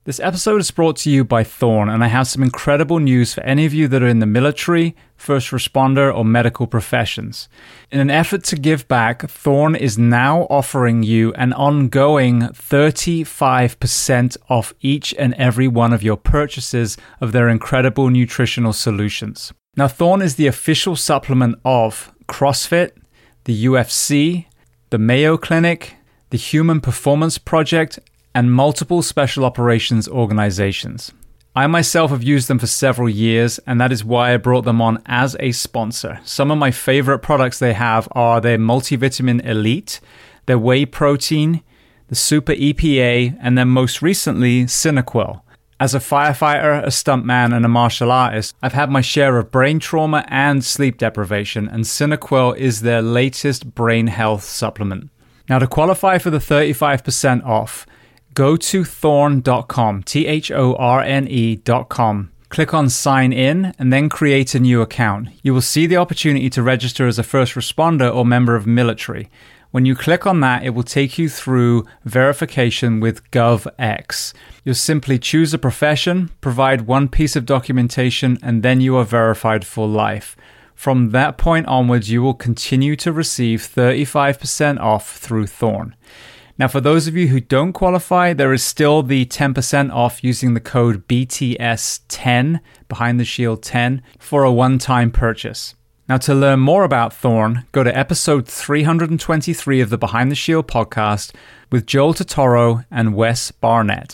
This episode is brought to you by Thorne, and I have some incredible news for any of you that are in the military, first responder, or medical professions. In an effort to give back, Thorne is now offering you an ongoing 35% off each and every one of your purchases of their incredible nutritional solutions. Now, Thorne is the official supplement of CrossFit, the UFC, the Mayo Clinic, the Human Performance Project, and multiple special operations organizations. I myself have used them for several years, and that is why I brought them on as a sponsor. Some of my favorite products they have are their Multivitamin Elite, their Whey Protein, the Super EPA, and then most recently, Cinequil. As a firefighter, a stuntman, and a martial artist, I've had my share of brain trauma and sleep deprivation, and Cinequil is their latest brain health supplement. Now, to qualify for the 35% off, go to thorne.com, thorne.com. Click on sign in and then create a new account. You will see the opportunity to register as a first responder or member of military. When you click on that, it will take you through verification with GovX. You'll simply choose a profession, provide one piece of documentation, and then you are verified for life. From that point onwards, you will continue to receive 35% off through Thorne. Now, for those of you who don't qualify, there is still the 10% off using the code BTS10, Behind the Shield 10, for a one-time purchase. Now, to learn more about Thorne, go to episode 323 of the Behind the Shield podcast with Joel Totoro and Wes Barnett.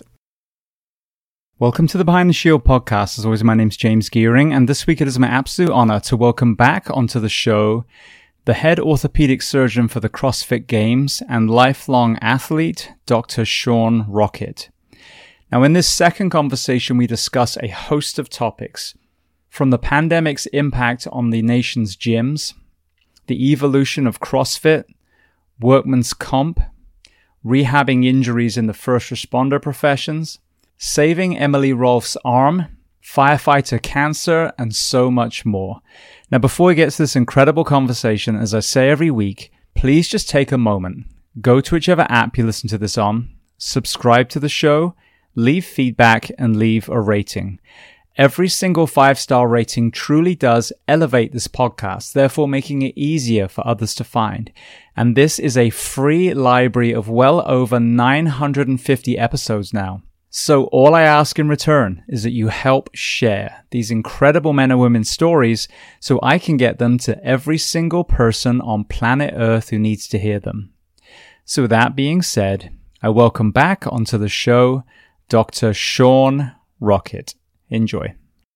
Welcome to the Behind the Shield podcast. As always, my name's James Gearing, and this week it is my absolute honor to welcome back onto the show the head orthopedic surgeon for the CrossFit Games and lifelong athlete, Dr. Sean Rockett. Now, in this second conversation, we discuss a host of topics, from the pandemic's impact on the nation's gyms, the evolution of CrossFit, workman's comp, rehabbing injuries in the first responder professions, saving Emily Rolfe's arm, firefighter cancer, and so much more. Now, before we get to this incredible conversation, as I say every week, please just take a moment, go to whichever app you listen to this on, subscribe to the show, leave feedback, and leave a rating. Every single 5-star rating truly does elevate this podcast, therefore making it easier for others to find. And this is a free library of well over 950 episodes now. So all I ask in return is that you help share these incredible men and women's stories so I can get them to every single person on planet Earth who needs to hear them. So with that being said, I welcome back onto the show Dr. Sean Rockett. Enjoy.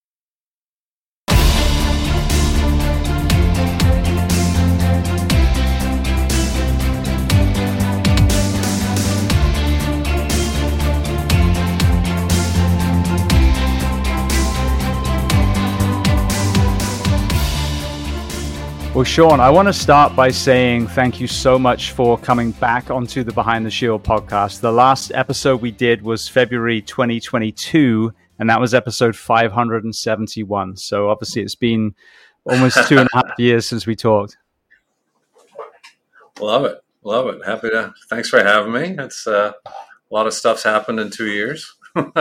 Well, Sean, I want to start by saying thank you so much for coming back onto the Behind the Shield podcast. The last episode we did was February 2022, and that was episode 571. So obviously it's been almost 2.5 years since we talked. Love it. Thanks for having me. It's a lot of stuff's happened in 2 years.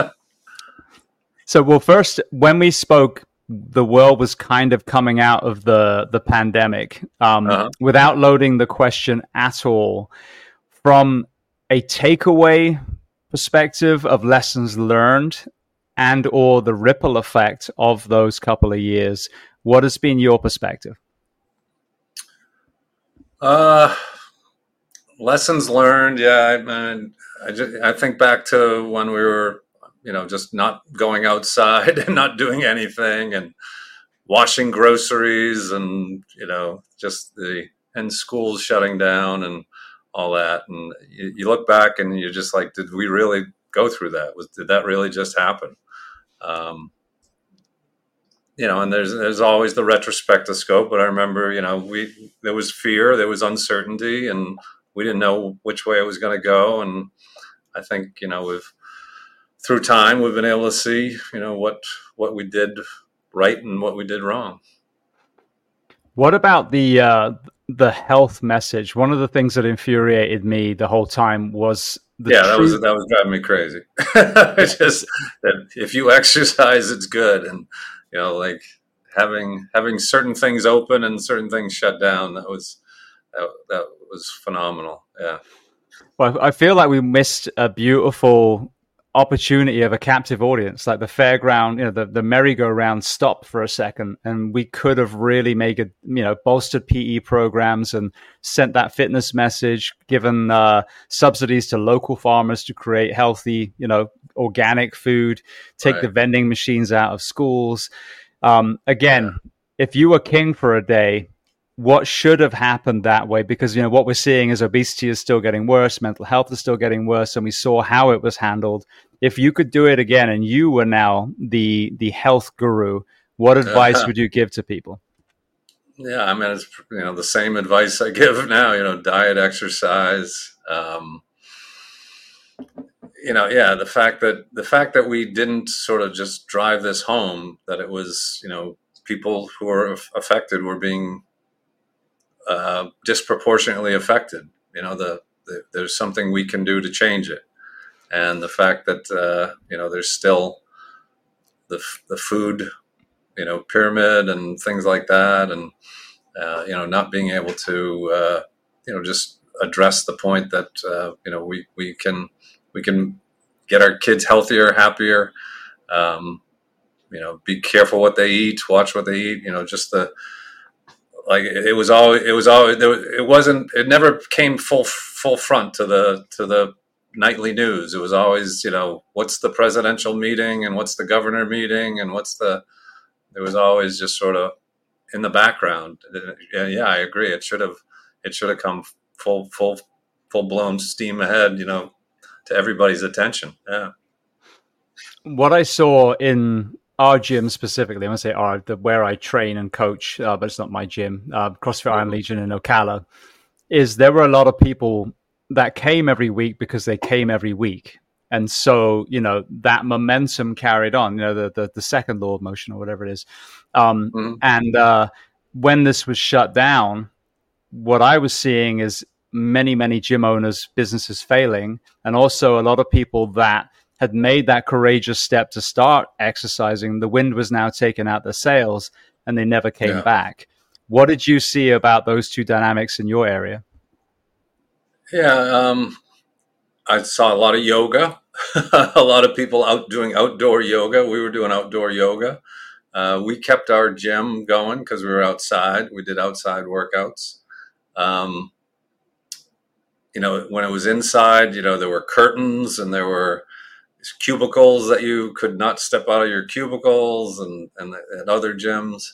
So, well, first, when we spoke, the world was kind of coming out of the pandemic. Without loading the question at all, from a takeaway perspective of lessons learned and or the ripple effect of those couple of years, what has been your perspective? Lessons learned. Yeah. I think back to when we were, just not going outside and not doing anything and washing groceries and, and schools shutting down and all that. And you look back and you're just like, did we really go through that? Did that really just happen? And there's always the retrospectoscope, but I remember, there was fear, there was uncertainty, and we didn't know which way it was going to go. And I think, through time, we've been able to see, what we did right and what we did wrong. What about the the health message. One of the things that infuriated me the whole time was that was driving me crazy. It's just that if you exercise, it's good, and like having certain things open and certain things shut down. That was phenomenal. Yeah. Well, I feel like we missed a beautiful opportunity of a captive audience. Like the fairground, the merry-go-round stopped for a second, and we could have really made bolstered PE programs and sent that fitness message, given subsidies to local farmers to create healthy, organic food, take the vending machines out of schools. Again, if you were king for a day, what should have happened that way? Because, what we're seeing is obesity is still getting worse, mental health is still getting worse, and we saw how it was handled. If you could do it again and you were now the health guru, what advice would you give to people? Yeah, I mean, it's, the same advice I give now, diet, exercise, the fact that we didn't sort of just drive this home, that it was, people who were affected were being disproportionately affected. There's something we can do to change it, and the fact that there's still the food pyramid and things like that, and not being able to just address the point that we can get our kids healthier, happier. Be careful what they eat, watch what they eat. It never came full front to the nightly news. It was always, what's the presidential meeting and what's the governor meeting and it was always just sort of in the background. Yeah, I agree. It should have come full blown steam ahead, to everybody's attention. Yeah. What I saw in our gym specifically, I want to say where I train and coach, but it's not my gym, CrossFit Iron Legion in Ocala, is there were a lot of people that came every week because they came every week. And so, that momentum carried on, the second law of motion or whatever it is. And when this was shut down, what I was seeing is many, many gym owners, businesses failing, and also a lot of people that had made that courageous step to start exercising. The wind was now taken out their sails and they never came back. What did you see about those two dynamics in your area? Yeah, I saw a lot of yoga, a lot of people out doing outdoor yoga. We were doing outdoor yoga. We kept our gym going because we were outside. We did outside workouts. When it was inside, there were curtains and there were cubicles that you could not step out of your cubicles, and at other gyms.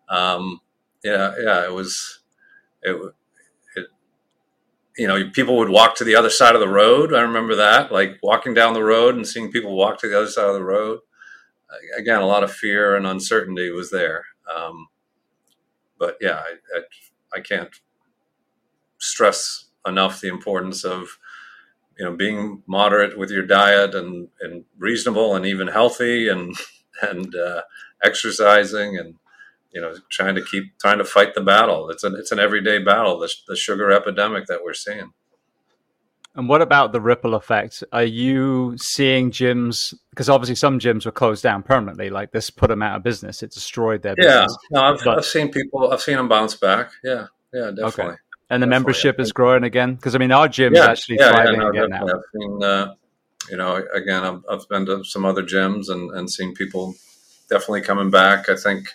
People would walk to the other side of the road. I remember that, like walking down the road and seeing people walk to the other side of the road. Again, a lot of fear and uncertainty was there. But yeah, I can't stress enough the importance of being moderate with your diet and reasonable and even healthy and exercising and trying to fight the battle. It's an everyday battle, the sugar epidemic that we're seeing. And what about the ripple effect? Are you seeing gyms, because obviously some gyms were closed down permanently, like this put them out of business, it destroyed their business? Yeah, no, I've seen them bounce back. Yeah, definitely. Okay. And the membership is growing again? Because, our gym is actually thriving again now. I've seen, again, I've been to some other gyms and seen people definitely coming back. I think,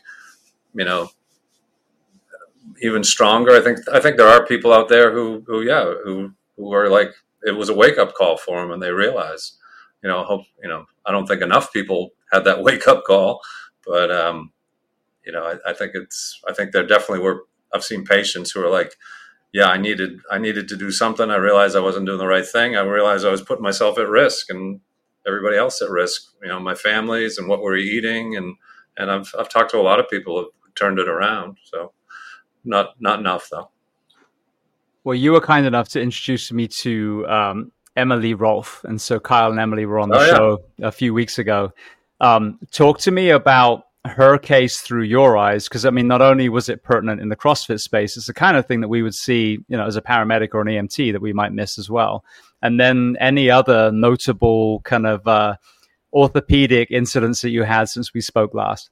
even stronger. I think there are people out there who are like, it was a wake-up call for them and they realize, I don't think enough people had that wake-up call, but, I think there definitely were. I've seen patients who are like, yeah, I needed to do something. I realized I wasn't doing the right thing. I realized I was putting myself at risk and everybody else at risk, my families and what we're eating. And I've talked to a lot of people who turned it around. So not enough though. Well, you were kind enough to introduce me to Emily Rolfe. And so Kyle and Emily were on the show a few weeks ago. Talk to me about her case through your eyes, because I mean, not only was it pertinent in the CrossFit space, it's the kind of thing that we would see, as a paramedic or an EMT that we might miss as well. And then any other notable kind of orthopedic incidents that you had since we spoke last.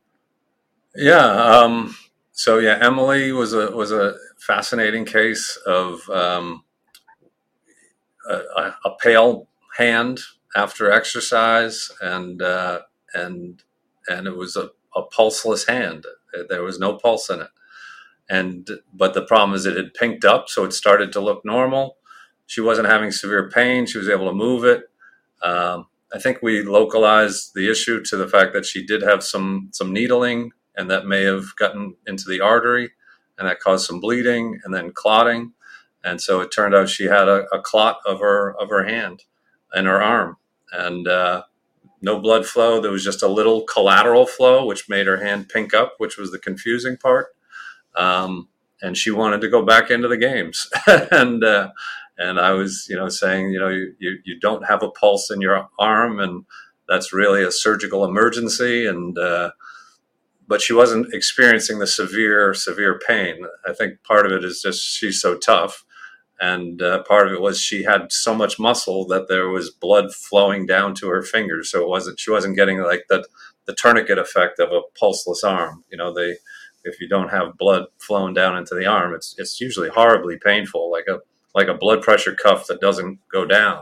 Yeah. So yeah, Emily was a fascinating case of a pale hand after exercise, and it was a pulseless hand. There was no pulse in it. But the problem is it had pinked up, so it started to look normal. She wasn't having severe pain. She was able to move it. I think we localized the issue to the fact that she did have some needling, and that may have gotten into the artery, and that caused some bleeding and then clotting. And so it turned out she had a clot of her hand and her arm, and no blood flow. There was just a little collateral flow, which made her hand pink up, which was the confusing part. And she wanted to go back into the games. And I was, saying, you don't have a pulse in your arm, and that's really a surgical emergency. But she wasn't experiencing the severe pain. I think part of it is just she's so tough. And part of it was she had so much muscle that there was blood flowing down to her fingers. So she wasn't getting like the tourniquet effect of a pulseless arm. If you don't have blood flowing down into the arm, it's usually horribly painful, like a blood pressure cuff that doesn't go down.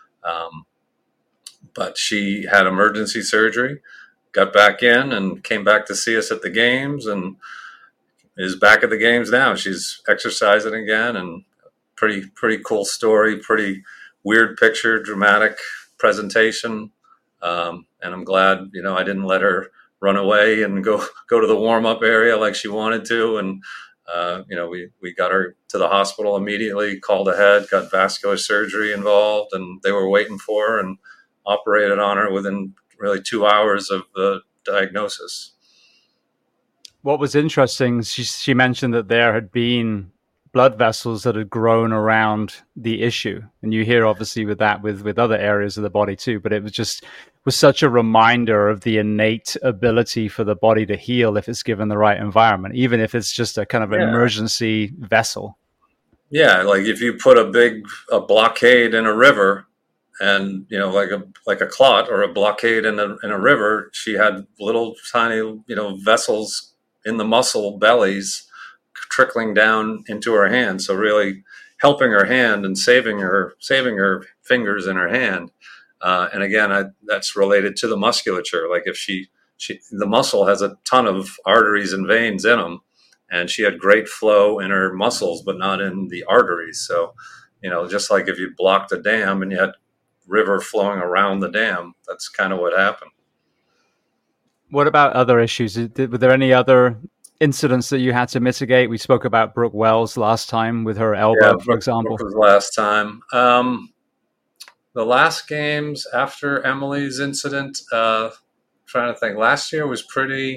But she had emergency surgery, got back in, and came back to see us at the games, and is back at the games now. She's exercising again, and pretty cool story, pretty weird picture, dramatic presentation. And I'm glad, I didn't let her run away and go to the warm-up area like she wanted to. And, we got her to the hospital immediately, called ahead, got vascular surgery involved, and they were waiting for her and operated on her within really 2 hours of the diagnosis. What was interesting, she mentioned that there had been blood vessels that had grown around the issue. And you hear obviously with that with other areas of the body too, but it was such a reminder of the innate ability for the body to heal if it's given the right environment, even if it's just a kind of emergency vessel. Yeah, like if you put a blockade in a river, and like a clot or a blockade in a river, she had little tiny vessels in the muscle bellies trickling down into her hand, so really helping her hand and saving her fingers in her hand. And again, that's related to the musculature. Like if the muscle has a ton of arteries and veins in them, and she had great flow in her muscles, but not in the arteries. So, just like if you blocked a dam and you had river flowing around the dam, that's kind of what happened. What about other issues? Were there any other incidents that you had to mitigate? We spoke about Brooke Wells last time with her elbow, for example. Brooke was last time. The last games after Emily's incident, trying to think, last year was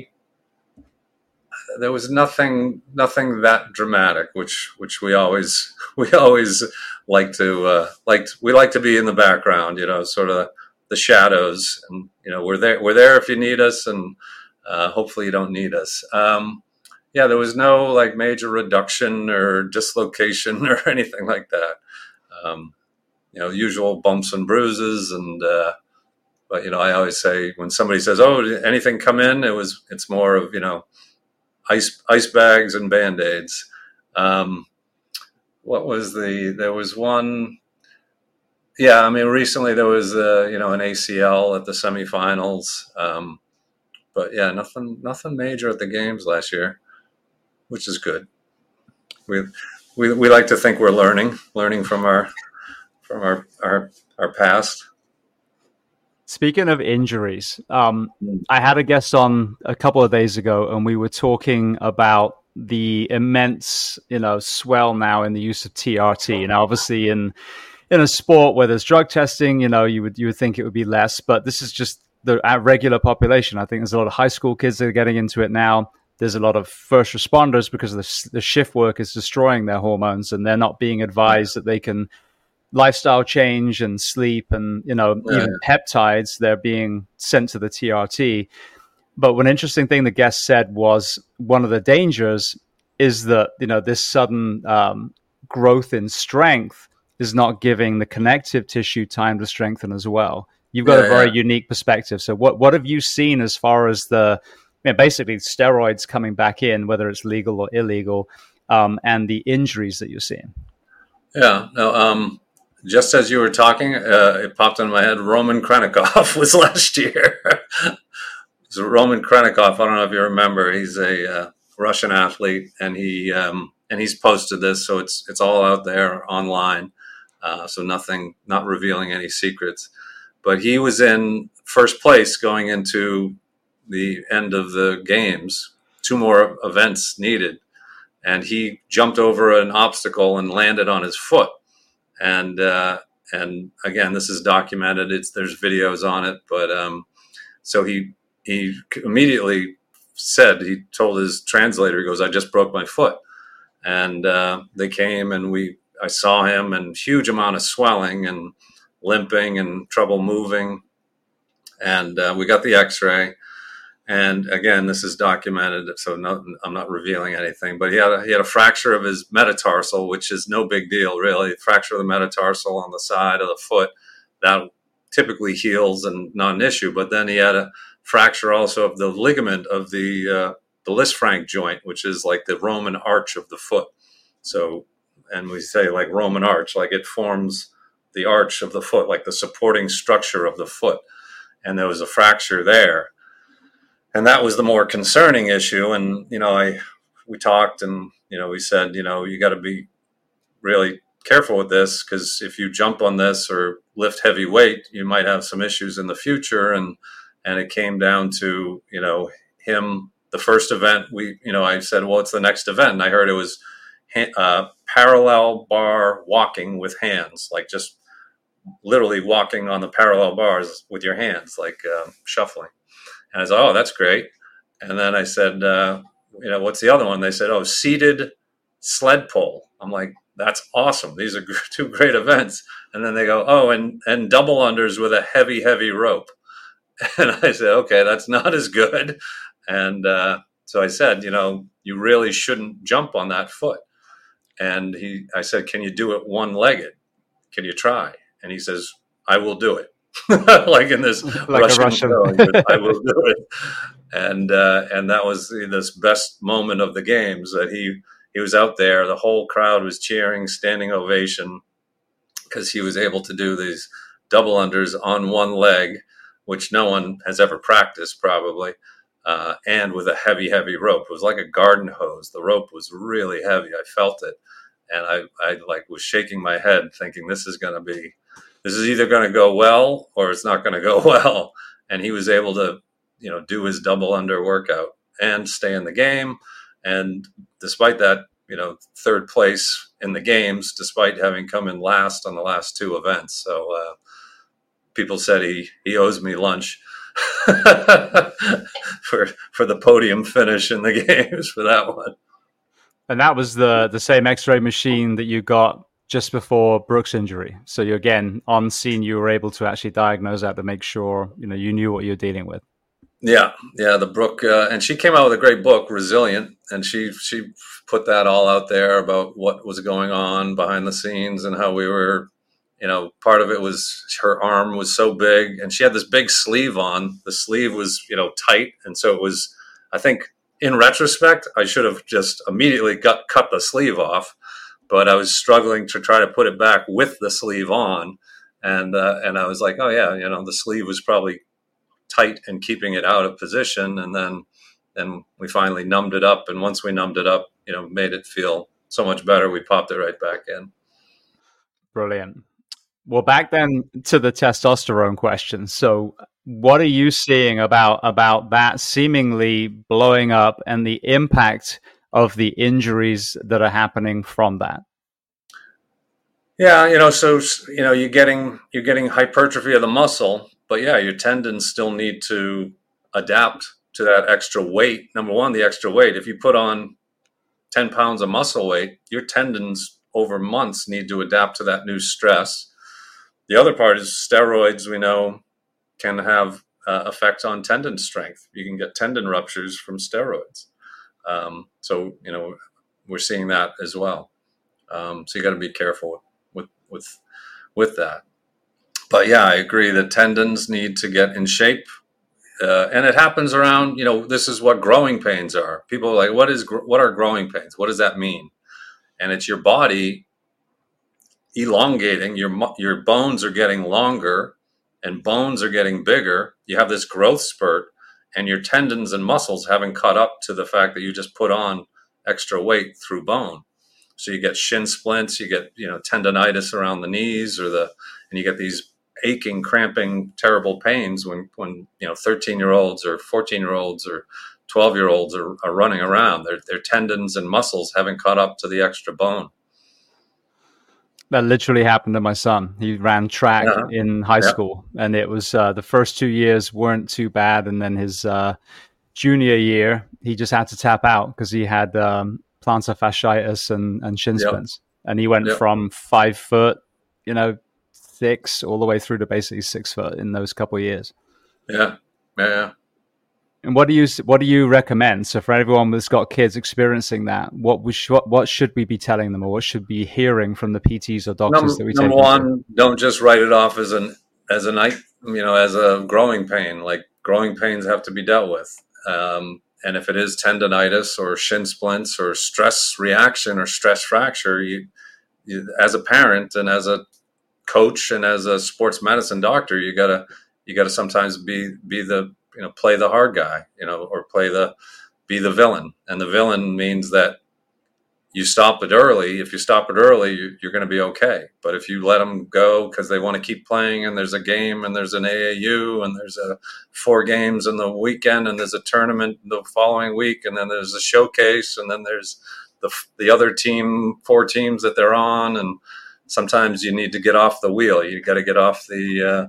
there was nothing that dramatic, which we always like to be in the background, sort of the shadows, and we're there if you need us, and hopefully you don't need us. There was no like major reduction or dislocation or anything like that. Usual bumps and bruises, and but I always say when somebody says, "Oh, did anything come in?" It's more of ice bags and Band-Aids. There was one. Yeah, I mean, recently there was an ACL at the semifinals. But yeah, nothing major at the games last year, which is good. We like to think we're learning from our past. Speaking of injuries, I had a guest on a couple of days ago, and we were talking about the immense, swell now in the use of TRT. And obviously in a sport where there's drug testing, you would think it would be less, but this is just the regular population. I think there's a lot of high school kids that are getting into it now. There's a lot of first responders because the shift work is destroying their hormones, and they're not being advised that they can lifestyle change and sleep and, even peptides, they're being sent to the TRT. But one interesting thing the guest said was one of the dangers is that, this sudden growth in strength is not giving the connective tissue time to strengthen as well. You've got a very unique perspective. So what have you seen as far as basically steroids coming back in, whether it's legal or illegal, and the injuries that you're seeing? Yeah, no, just as you were talking, it popped in my head. Roman Khrennikov was last year. So Roman Khrennikov, I don't know if you remember, he's a Russian athlete, and he's posted this, so it's all out there online. So not revealing any secrets. But he was in first place going into the end of the games. 2 more events needed, and he jumped over an obstacle and landed on his foot. And again, this is documented. There's videos on it. But so he immediately said, he told his translator, he goes, "I just broke my foot." And they came, and I saw him, and huge amount of swelling and limping and trouble moving. And we got the x-ray. And again, this is documented, so I'm not revealing anything. But he had a fracture of his metatarsal, which is no big deal, really. Fracture of the metatarsal on the side of the foot, that typically heals and not an issue. But then he had a fracture also of the ligament of the Lisfranc joint, which is like the Roman arch of the foot. So, and we say like Roman arch, like it forms the arch of the foot, like the supporting structure of the foot. And there was a fracture there. And that was the more concerning issue. And, we talked, and, we said, you got to be really careful with this, because if you jump on this or lift heavy weight, you might have some issues in the future. And it came down to, him, the first event, I said, well, it's the next event. And I heard it was parallel bar walking with hands, like just literally walking on the parallel bars with your hands, like shuffling. And I said, oh, that's great. And then I said, what's the other one? They said, oh, seated sled pull. I'm like, that's awesome. These are 2 great events. And then they go, oh, and double unders with a heavy, heavy rope. And I said, okay, that's not as good. And so I said, you really shouldn't jump on that foot. And I said, can you do it one-legged? Can you try? And he says, I will do it. Like in this like Russian tone, I will do it. And that was this best moment of the games, that he was out there. The whole crowd was cheering, standing ovation, because he was able to do these double unders on one leg, which no one has ever practiced probably, and with a heavy, heavy rope. It was like a garden hose. The rope was really heavy. I felt it. And I like was shaking my head thinking, this is either going to go well or it's not going to go well. And he was able to, do his double under workout and stay in the game. And despite that, 3rd place in the games, despite having come in last on the last 2 events. So people said he owes me lunch for the podium finish in the games for that one. And that was the same X-ray machine that you got just before Brooks' injury. So you, again, on scene, you were able to actually diagnose that to make sure, you knew what you were dealing with. Yeah. The Brooke, and she came out with a great book, Resilient, and she put that all out there about what was going on behind the scenes and how we were, part of it was her arm was so big, and she had this big sleeve on. The sleeve was, tight. And so it was, I think, in retrospect, I should have just immediately cut the sleeve off, but I was struggling to try to put it back with the sleeve on. And I was like, oh yeah, the sleeve was probably tight and keeping it out of position. And then we finally numbed it up. And once we numbed it up, made it feel so much better, we popped it right back in. Brilliant. Well, back then to the testosterone question. So what are you seeing about that seemingly blowing up and the impact of the injuries that are happening from that? Yeah, so you're getting hypertrophy of the muscle, but yeah, your tendons still need to adapt to that extra weight. Number one, the extra weight. If you put on 10 pounds of muscle weight, your tendons over months need to adapt to that new stress. The other part is steroids, we know, can have effect on tendon strength. You can get tendon ruptures from steroids. So we're seeing that as well. So you got to be careful with that. But yeah, I agree that tendons need to get in shape. And it happens around, this is what growing pains are. People are like, what are growing pains? What does that mean? And it's your body elongating. Your bones are getting longer and bones are getting bigger. You have this growth spurt and your tendons and muscles haven't caught up to the fact that you just put on extra weight through bone. So you get shin splints, you get, tendonitis around the knees and you get these aching, cramping, terrible pains when 13-year-olds or 14-year-olds or 12-year-olds are running around. Their tendons and muscles haven't caught up to the extra bone. That literally happened to my son. He ran track in high school, and it was the first 2 years weren't too bad, and then his junior year he just had to tap out because he had plantar fasciitis and shin splints, and he went from 5 foot, 6 all the way through to basically 6 foot in those couple of years. Yeah. And what do you recommend? So for everyone that's got kids experiencing that, what should we be telling them, or what should be hearing from the PTs or doctors that we take? Number one, don't just write it off as a growing pain. Like, growing pains have to be dealt with. And if it is tendonitis or shin splints or stress reaction or stress fracture, you as a parent and as a coach and as a sports medicine doctor, you gotta sometimes be the play the hard guy, or be the villain. And the villain means that you stop it early. If you stop it early, you're going to be okay. But if you let them go because they want to keep playing, and there's a game, and there's an AAU, and there's 4 games in the weekend, and there's a tournament the following week, and then there's a showcase, and then there's the other team, 4 teams that they're on, and sometimes you need to get off the wheel. You got to get off the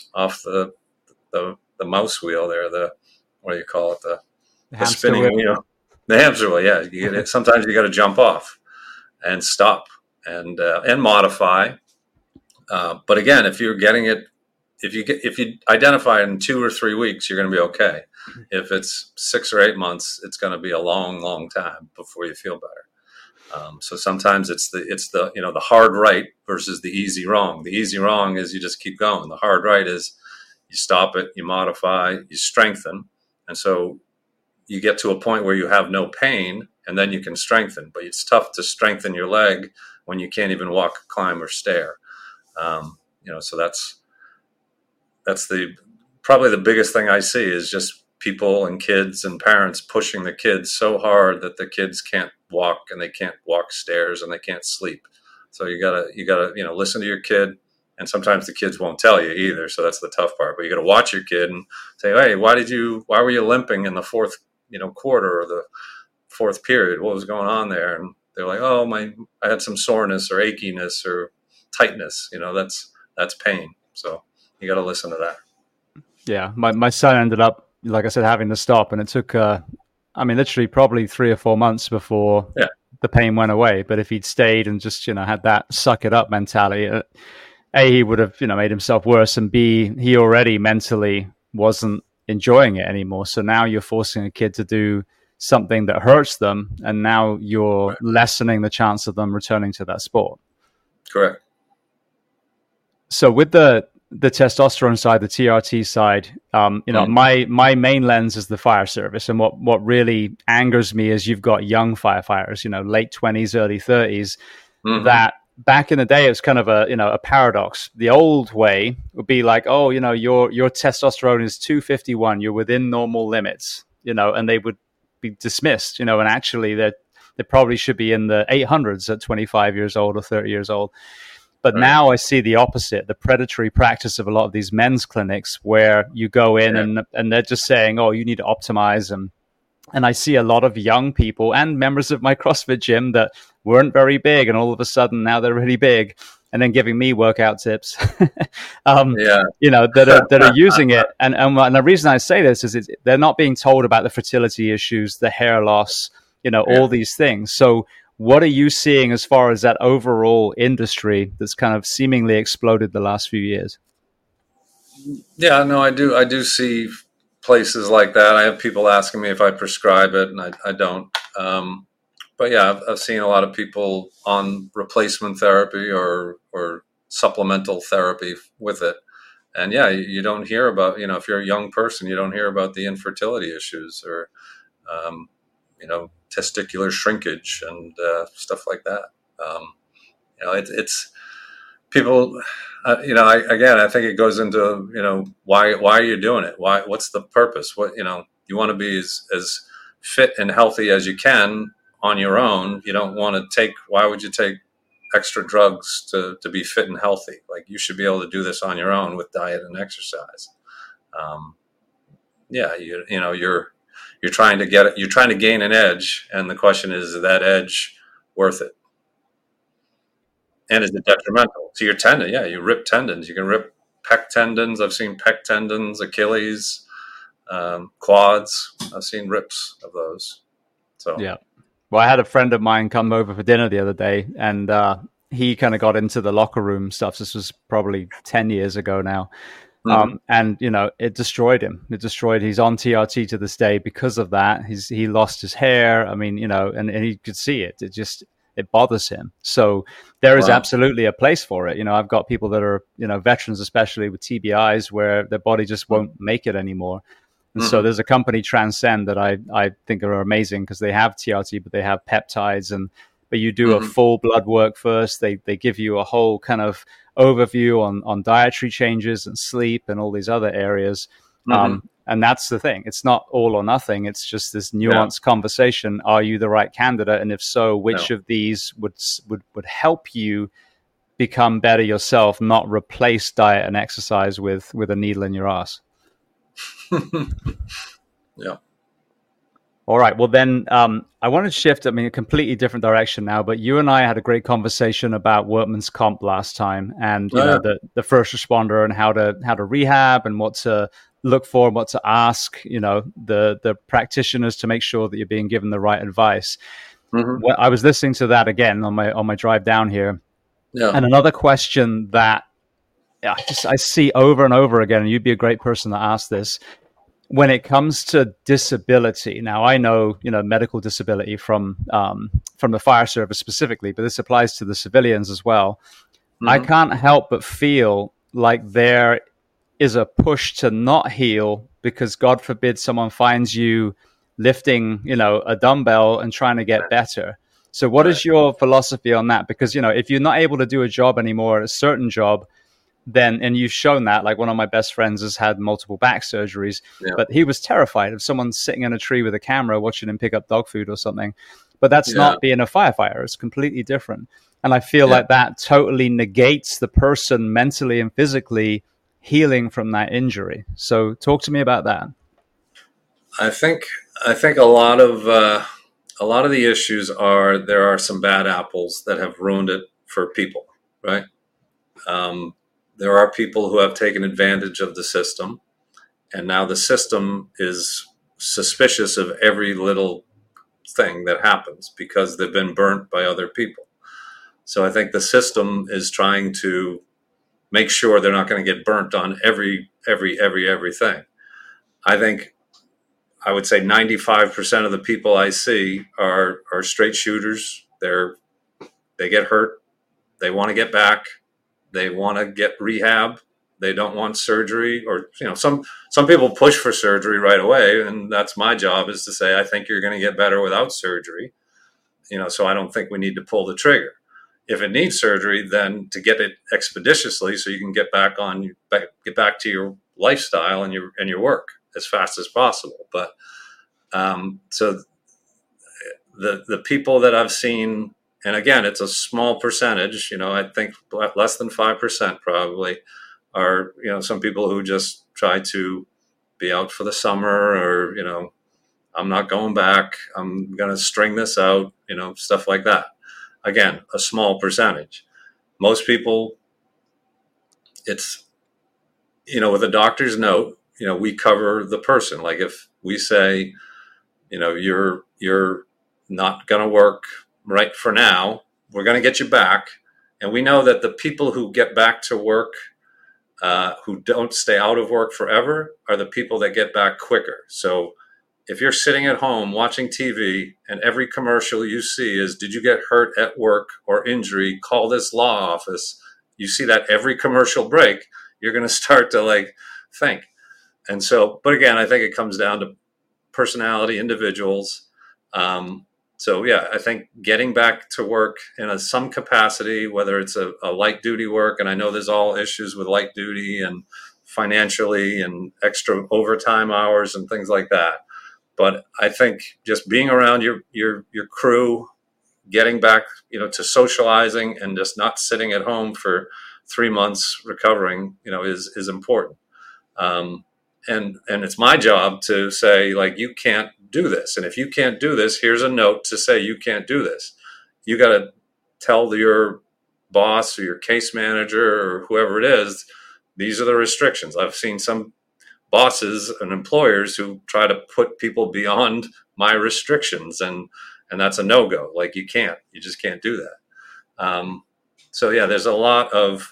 mouse wheel there. What do you call it? The spinning wheel. The hamster wheel. Yeah. Sometimes you got to jump off and stop and modify. But again, if you're getting it, if you identify it in 2 or 3 weeks, you're going to be okay. If it's 6 or 8 months, it's going to be a long, long time before you feel better. So sometimes it's the hard right versus the easy wrong. The easy wrong is you just keep going. The hard right is you stop it, you modify, you strengthen. And so you get to a point where you have no pain, and then you can strengthen. But it's tough to strengthen your leg when you can't even walk, climb, or stair. So that's probably the biggest thing I see is just people and kids and parents pushing the kids so hard that the kids can't walk, and they can't walk stairs, and they can't sleep. So you gotta listen to your kid. And sometimes the kids won't tell you either. So that's the tough part. But you got to watch your kid and say, hey, why were you limping in the fourth, quarter or the fourth period? What was going on there? And they're like, oh, I had some soreness or achiness or tightness. That's pain. So you got to listen to that. Yeah. My son ended up, like I said, having to stop, and it took, literally probably 3 or 4 months before the pain went away. But if he'd stayed and just, had that suck it up mentality, A, he would have, made himself worse, and B, he already mentally wasn't enjoying it anymore. So now you're forcing a kid to do something that hurts them, and now you're lessening the chance of them returning to that sport. Correct. So with the testosterone side, the TRT side, my main lens is the fire service, and what really angers me is you've got young firefighters, late 20s, early 30s, that back in the day, it was kind of a paradox. The old way would be like, oh, your testosterone is 251, you're within normal limits, and they would be dismissed, and actually they probably should be in the 800s at 25 years old or 30 years old. But now I see the opposite, the predatory practice of a lot of these men's clinics where you go in and they're just saying, oh, you need to optimize. And I see a lot of young people and members of my CrossFit gym that weren't very big, and all of a sudden now they're really big, and then giving me workout tips, that are using it. And the reason I say this is they're not being told about the fertility issues, the hair loss, all these things. So what are you seeing as far as that overall industry that's kind of seemingly exploded the last few years? Yeah, no, I do see places like that. I have people asking me if I prescribe it, and I don't. But yeah, I've seen a lot of people on replacement therapy or supplemental therapy with it. And yeah, you don't hear about, if you're a young person, you don't hear about the infertility issues or, um, testicular shrinkage and stuff like that. Um, it's people, I think it goes into, why are you doing it? What's the purpose? You want to be as fit and healthy as you can on your own. You don't want to why would you take extra drugs to be fit and healthy? Like, you should be able to do this on your own with diet and exercise. Um, yeah, you're trying to you're trying to gain an edge. And the question is that edge worth it? And is it detrimental to your tendon? Yeah, you rip tendons. You can rip pec tendons. I've seen pec tendons, Achilles, quads. I've seen rips of those. So Yeah. Well, I had a friend of mine come over for dinner the other day, and he kind of got into the locker room stuff. This was probably 10 years ago now. mhm. And it destroyed him. It destroyed. He's on TRT to this day because of that. He lost his hair. I mean, and he could see it. It bothers him. So there is Wow. absolutely a place for it. I've got people that are veterans, especially with TBIs, where their body just won't make it anymore. And so Mm-hmm. there's a company, Transcend, that I think are amazing because they have TRT, but they have peptides, but you do a Mm-hmm. full blood work first. They give you a whole kind of overview on dietary changes and sleep and all these other areas. Mm-hmm. And that's the thing. It's not all or nothing. It's just this Yeah. nuanced conversation. Are you the right candidate? And if so, which No. of these would help you become better yourself, not replace diet and exercise with a needle in your ass? Yeah. All right. Well, then I want to shift, a completely different direction now. But you and I had a great conversation about workman's comp last time, and Oh, yeah. the first responder and how to rehab and what to look for and what to ask. The practitioners to make sure that you're being given the right advice. Mm-hmm. I was listening to that again on my drive down here, Yeah. and another question that I see over and over again, and you'd be a great person to ask this when it comes to disability. Now, I know medical disability from the fire service specifically, but this applies to the civilians as well. I Mm-hmm. can't help but feel like there is a push to not heal because, God forbid, someone finds you lifting a dumbbell and trying to get better. So what Right. is your philosophy on that? Because if you're not able to do a job anymore, a certain job, then, and you've shown that, like one of my best friends has had multiple back surgeries, Yeah. but he was terrified of someone sitting in a tree with a camera watching him pick up dog food or something. But that's Yeah. not being a firefighter. It's completely different. And I feel Yeah. like that totally negates the person mentally and physically healing from that injury. So talk to me about that. I think I think a lot of the issues are there are some bad apples that have ruined it for people, right? Um, there are people who have taken advantage of the system, and now the system is suspicious of every little thing that happens because they've been burnt by other people. So I think the system is trying to make sure they're not going to get burnt on everything. I think I would say 95% of the people I see are straight shooters. They get hurt. They want to get back. They want to get rehab. They don't want surgery, or some people push for surgery right away, and that's my job, is to say I think you're going to get better without surgery. So I don't think we need to pull the trigger. If it needs surgery, then to get it expeditiously so you can get back to your lifestyle and your work as fast as possible. But so the people that I've seen, and again, it's a small percentage. I think less than 5% probably are some people who just try to be out for the summer, or I'm not going back. I'm going to string this out. Stuff like that. Again, a small percentage. Most people, it's with a doctor's note. We cover the person. Like, if we say, you're not going to work right for now, we're going to get you back. And we know that the people who get back to work who don't stay out of work forever are the people that get back quicker. So if you're sitting at home watching TV and every commercial you see is, did you get hurt at work or injury? Call this law office. You see that every commercial break, you're going to start to like think. And so, but again, I think it comes down to personality, individuals. So yeah, I think getting back to work in some capacity, whether it's a light duty work, and I know there's all issues with light duty and financially and extra overtime hours and things like that. But I think just being around your crew, getting back, to socializing and just not sitting at home for 3 months recovering, is important. And it's my job to say, like, you can't do this. And if you can't do this, here's a note to say you can't do this. You got to tell your boss or your case manager or whoever it is, these are the restrictions. I've seen some bosses and employers who try to put people beyond my restrictions, and that's a no-go. Like, you just can't do that. So yeah, there's a lot of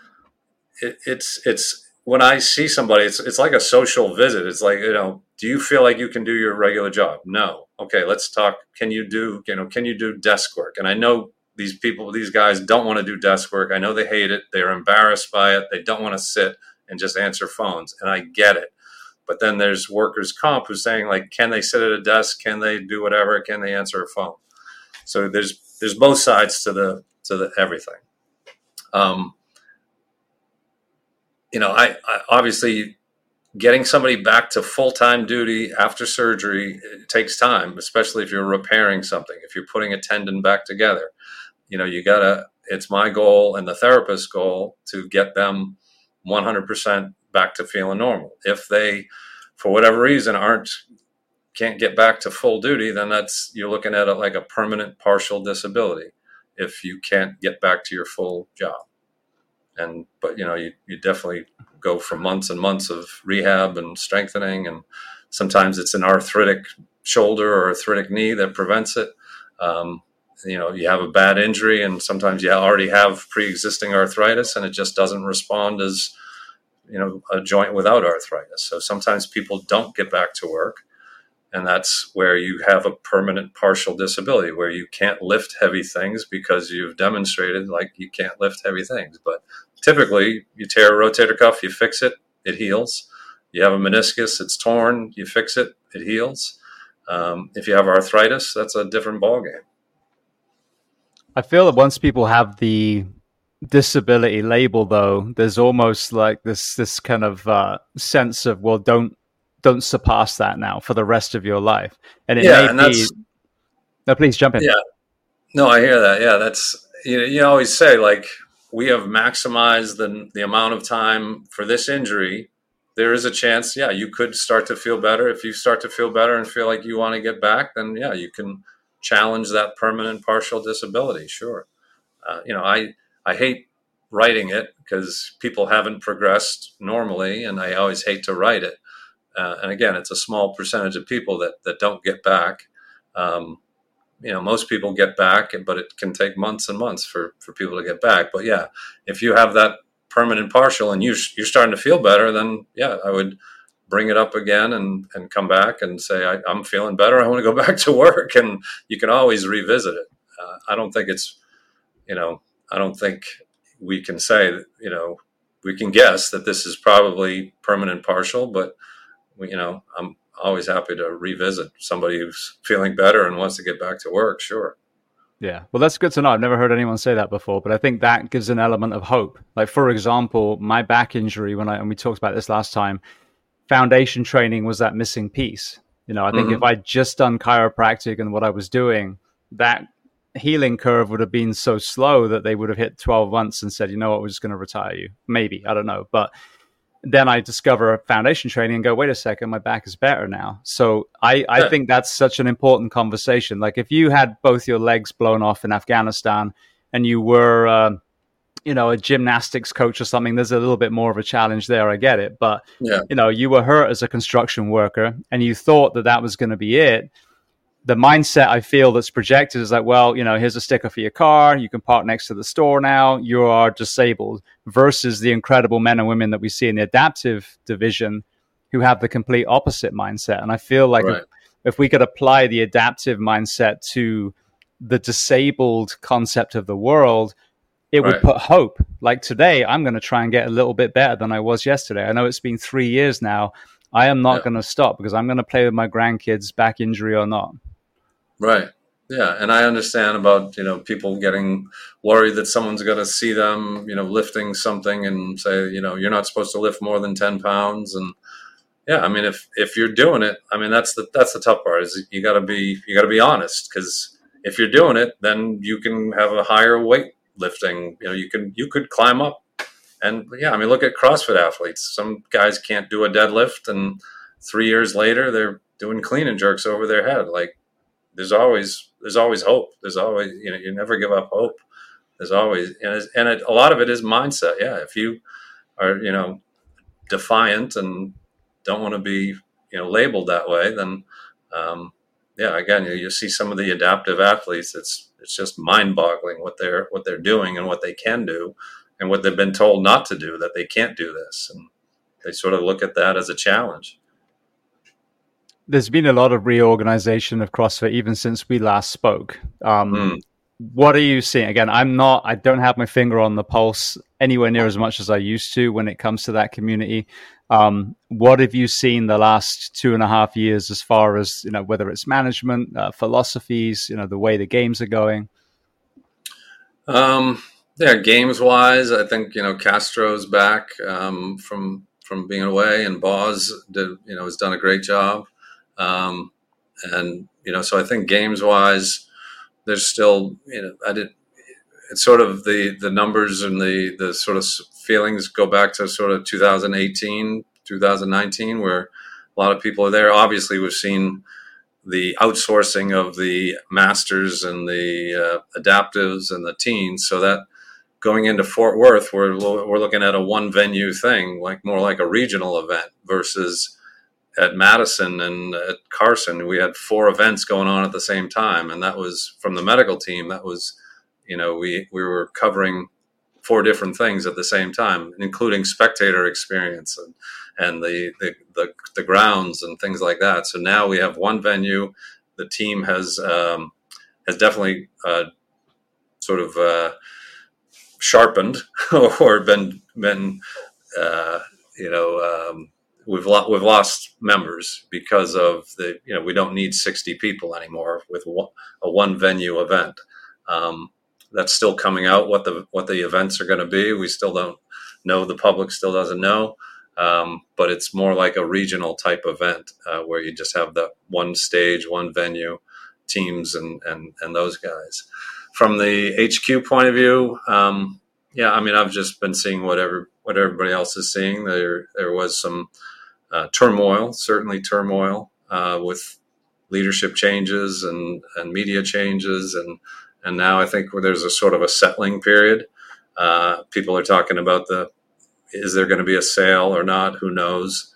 it's when I see somebody, it's like a social visit. It's like, do you feel like you can do your regular job? No. Okay, let's talk. Can you do desk work? And I know these guys don't want to do desk work. I know they hate it. They're embarrassed by it. They don't want to sit and just answer phones. And I get it. But then there's workers' comp who's saying, like, can they sit at a desk? Can they do whatever? Can they answer a phone? So there's both sides to the everything. I obviously getting somebody back to full-time duty after surgery, it takes time, especially if you're repairing something, if you're putting a tendon back together. It's my goal and the therapist's goal to get them 100% back to feeling normal. If they, for whatever reason, can't get back to full duty, then you're looking at it like a permanent partial disability if you can't get back to your full job. But you definitely go for months and months of rehab and strengthening, and sometimes it's an arthritic shoulder or arthritic knee that prevents it. You have a bad injury, and sometimes you already have pre-existing arthritis, and it just doesn't respond as a joint without arthritis. So sometimes people don't get back to work, and that's where you have a permanent partial disability, where you can't lift heavy things because you've demonstrated like you can't lift heavy things. But typically, you tear a rotator cuff, you fix it, it heals. You have a meniscus, it's torn, you fix it, it heals. If you have arthritis, that's a different ballgame. I feel that once people have the disability label, though, there's almost like this kind of sense of, well, don't surpass that now for the rest of your life. And it may be. No, please jump in. Yeah, no, I hear that. Yeah, that's you always say, like, we have maximized the amount of time for this injury. There is a chance, you could start to feel better. If you start to feel better and feel like you want to get back, then you can challenge that permanent partial disability. Sure. I hate writing it because people haven't progressed normally, and I always hate to write it. And again, it's a small percentage of people that don't get back. Most people get back, but it can take months and months for people to get back. But yeah, if you have that permanent partial and you're starting to feel better, then I would bring it up again and come back and say, I'm feeling better. I want to go back to work. And you can always revisit it. I don't think I don't think we can say that, we can guess that this is probably permanent partial, but I'm always happy to revisit somebody who's feeling better and wants to get back to work. Sure. Yeah. Well, that's good to know. I've never heard anyone say that before, but I think that gives an element of hope. Like, for example, my back injury, and we talked about this last time, foundation training was that missing piece. I think if I'd just done chiropractic and what I was doing, that healing curve would have been so slow that they would have hit 12 months and said, we're just going to retire you. Maybe, I don't know. But then I discover foundation training and go, wait a second, my back is better now. So I think that's such an important conversation. Like, if you had both your legs blown off in Afghanistan and you were, a gymnastics coach or something, there's a little bit more of a challenge there. I get it. But, you were hurt as a construction worker and you thought that was going to be it. the mindset I feel that's projected is like, well, here's a sticker for your car. You can park next to the store now. You are disabled, versus the incredible men and women that we see in the adaptive division who have the complete opposite mindset. And I feel like Right. if we could apply the adaptive mindset to the disabled concept of the world, it would Right. put hope. Like today, I'm going to try and get a little bit better than I was yesterday. I know it's been 3 years now. I am not going to stop because I'm going to play with my grandkids, back injury or not. Right. Yeah. And I understand about, people getting worried that someone's going to see them, lifting something and say, you're not supposed to lift more than 10 pounds. And yeah, I mean, if you're doing it, I mean, that's the tough part is you gotta be honest, because if you're doing it, then you can have a higher weight lifting, you could climb up. And yeah, I mean, look at CrossFit athletes. Some guys can't do a deadlift, and 3 years later, they're doing clean and jerks over their head. Like, there's always hope. There's always, you never give up hope. There's always, a lot of it is mindset. Yeah, if you are, defiant and don't want to be, labeled that way, then, yeah, again, you see some of the adaptive athletes. It's just mind-boggling what they're doing and what they can do, and what they've been told not to do, that they can't do this, and they sort of look at that as a challenge. There's been a lot of reorganization of CrossFit even since we last spoke. What are you seeing? Again, I don't have my finger on the pulse anywhere near as much as I used to when it comes to that community. What have you seen the last 2.5 years as far as, whether it's management, philosophies, the way the games are going? Yeah, games wise, I think, Castro's back, from being away, and Boz has done a great job. And, so I think games wise, there's still, it's sort of the numbers and the sort of feelings go back to sort of 2018, 2019, where a lot of people are there. Obviously, we've seen the outsourcing of the masters and the adaptives and the teens. So that going into Fort Worth, we're looking at a one venue thing, like more like a regional event, versus at Madison and at Carson, we had 4 events going on at the same time. And that was from the medical team. That was, we were covering 4 different things at the same time, including spectator experience and the grounds and things like that. So now we have one venue. The team has definitely sort of sharpened or been we've lost members because of we don't need 60 people anymore with a one venue event. That's still coming out, what the events are going to be. We still don't know. The public still doesn't know. But it's more like a regional type event where you just have the one stage, one venue, teams, and those guys. From the HQ point of view, yeah, I mean, I've just been seeing what everybody else is seeing. There was some turmoil, certainly turmoil, with leadership changes and media changes, and now I think there's a sort of a settling period. People are talking about is there going to be a sale or not? Who knows?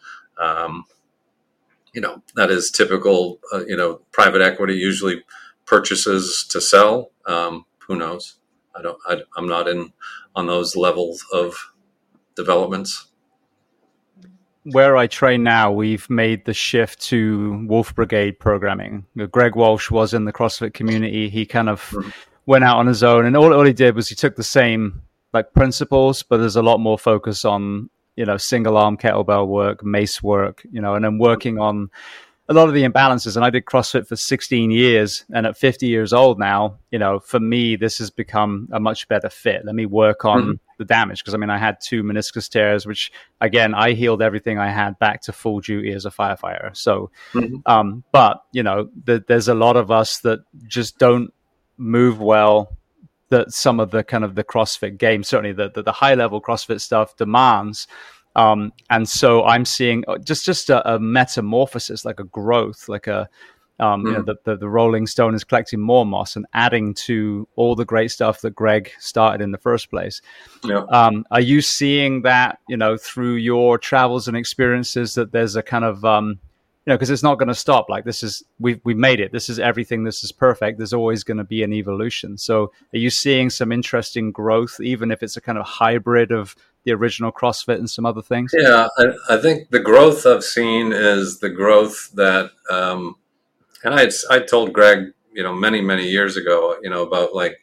That is typical. Private equity usually purchases to sell. Who knows? I'm not in on those levels of developments. Where I train now, we've made the shift to Wolf Brigade programming. Greg Walsh was in the CrossFit community. He kind of went out on his own, and all he did was he took the same principles, but there's a lot more focus on single arm kettlebell work, mace work, and then working on a lot of the imbalances. And I did CrossFit for 16 years, and at 50 years old now, for me, this has become a much better fit. Let me work on the damage, because I had 2 meniscus tears, which again, I healed everything I had back to full duty as a firefighter. So, but there's a lot of us that just don't move well, that some of the kind of the CrossFit game, certainly the high level CrossFit stuff demands. And so I'm seeing just a metamorphosis, like a growth, like a the Rolling Stone is collecting more moss and adding to all the great stuff that Greg started in the first place. Yeah. Are you seeing that through your travels and experiences, that there's a kind of because it's not going to stop. Like, this is, we've made it. This is everything. This is perfect. There's always going to be an evolution. So are you seeing some interesting growth, even if it's a kind of hybrid of the original CrossFit and some other things? Yeah, I think the growth I've seen is the growth that, and I told Greg, many years ago, about like,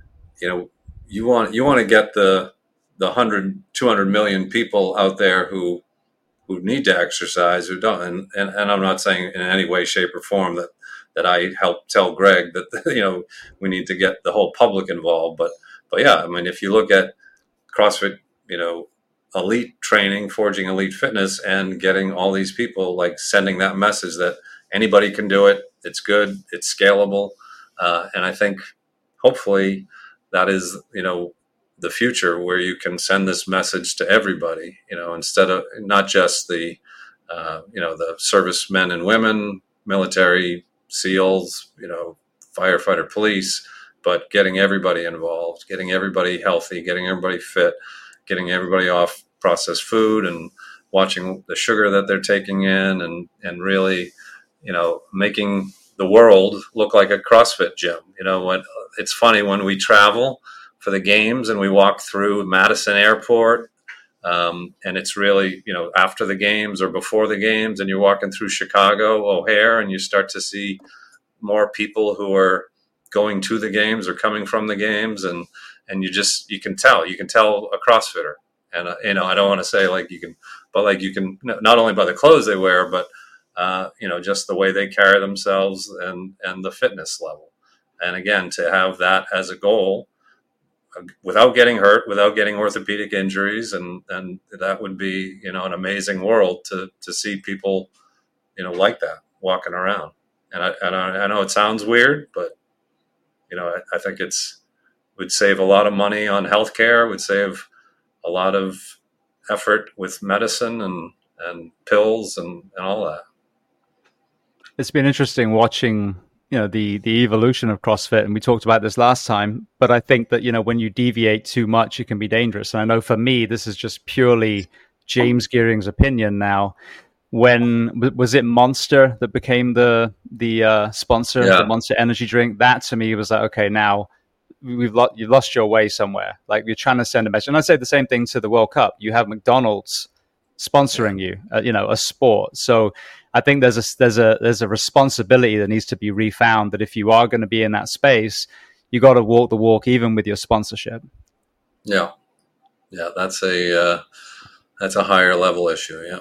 you want to get the 100, 200 million people out there who need to exercise, who don't, and I'm not saying in any way, shape, or form that I helped tell Greg that we need to get the whole public involved, but yeah, I mean, if you look at CrossFit, elite training, forging elite fitness, and getting all these people, like, sending that message that anybody can do it, it's good, it's scalable, and I think hopefully that is the future, where you can send this message to everybody, instead of not just the the servicemen and women, military, SEALs, firefighter, police, but getting everybody involved, getting everybody healthy, getting everybody fit, getting everybody off processed food, and watching the sugar that they're taking in, and really, making the world look like a CrossFit gym. When it's funny, when we travel for the games and we walk through Madison Airport, and it's really, after the games or before the games, and you're walking through Chicago O'Hare, and you start to see more people who are going to the games or coming from the games, and you can tell a CrossFitter. And I don't want to say like you can, but like you can, not only by the clothes they wear, but just the way they carry themselves, and the fitness level. And again, to have that as a goal, without getting hurt, without getting orthopedic injuries, and that would be, an amazing world to see people, like that walking around. And I know it sounds weird, but I think would save a lot of money on healthcare, would save a lot of effort with medicine and pills and all that. It's been interesting watching, the evolution of CrossFit, and we talked about this last time, but I think that, when you deviate too much, it can be dangerous. And I know for me, this is just purely James Gearing's opinion now. When was it Monster that became the sponsor, the Monster energy drink? That to me was like, okay, now you've lost your way somewhere. Like, you're trying to send a message. And I'd say the same thing to the World Cup. You have McDonald's sponsoring you, a sport. So I think there's a responsibility that needs to be refound, that if you are going to be in that space, you got to walk the walk, even with your sponsorship. Yeah, that's a higher level issue. Yeah.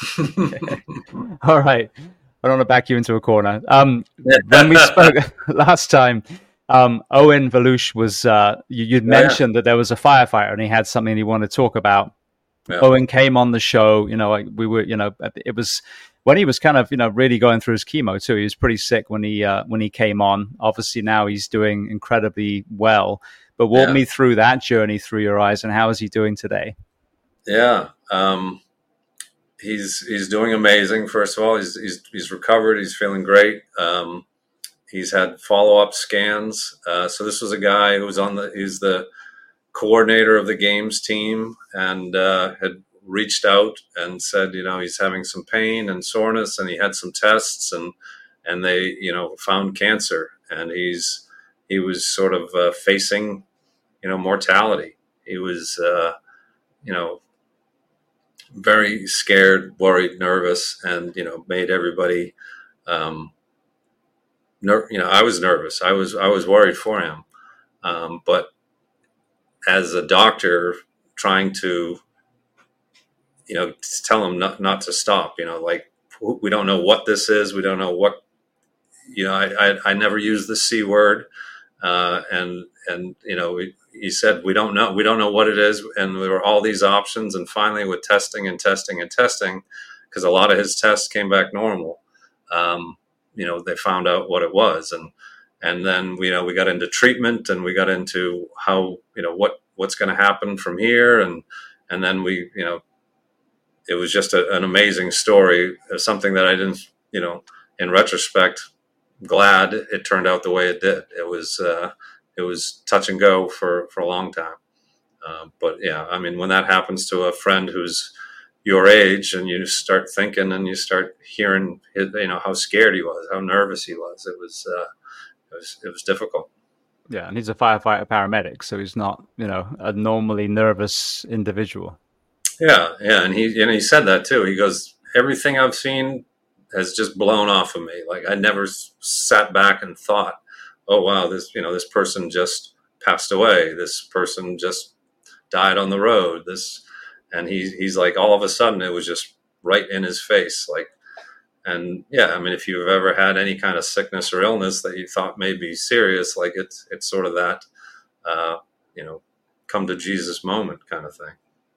All right, I don't want to back you into a corner. When we spoke last time, Owen Volush was you'd mentioned that there was a firefighter and he had something he wanted to talk about. Yeah. Owen came on the show. We were, it was when he was kind of, really going through his chemo too. He was pretty sick when he came on. Obviously now he's doing incredibly well. But walk me through that journey through your eyes, and how is he doing today? Yeah, he's doing amazing. First of all, he's recovered. He's feeling great. He's had follow-up scans. So this was a guy who was he's the coordinator of the games team, and had reached out and said, he's having some pain and soreness, and he had some tests, and they, found cancer, and he was sort of facing, mortality. He was, very scared, worried, nervous, and, made everybody, I was nervous. I was worried for him. But as a doctor, trying to, tell him not to stop, like, we don't know what this is. We don't know what, I never use the C word. And he said, we don't know what it is. And there were all these options. And finally, with testing, because a lot of his tests came back normal, they found out what it was. And then, we got into treatment, and we got into how, what's going to happen from here. And then it was just an amazing story, something that I didn't, in retrospect, glad it turned out the way it did. It was touch and go for a long time. But yeah, I mean, when that happens to a friend who's, your age, and you start thinking, and you start hearing, how scared he was, how nervous he was. It was difficult. Yeah, and he's a firefighter paramedic, so he's not, a normally nervous individual. Yeah, yeah, and he said that too. He goes, everything I've seen has just blown off of me. Like, I never sat back and thought, oh wow, this person just passed away. This person just died on the road. And he's like, all of a sudden it was just right in his face. Like, and yeah, I mean, if you've ever had any kind of sickness or illness that you thought may be serious, like it's sort of that, come to Jesus moment kind of thing.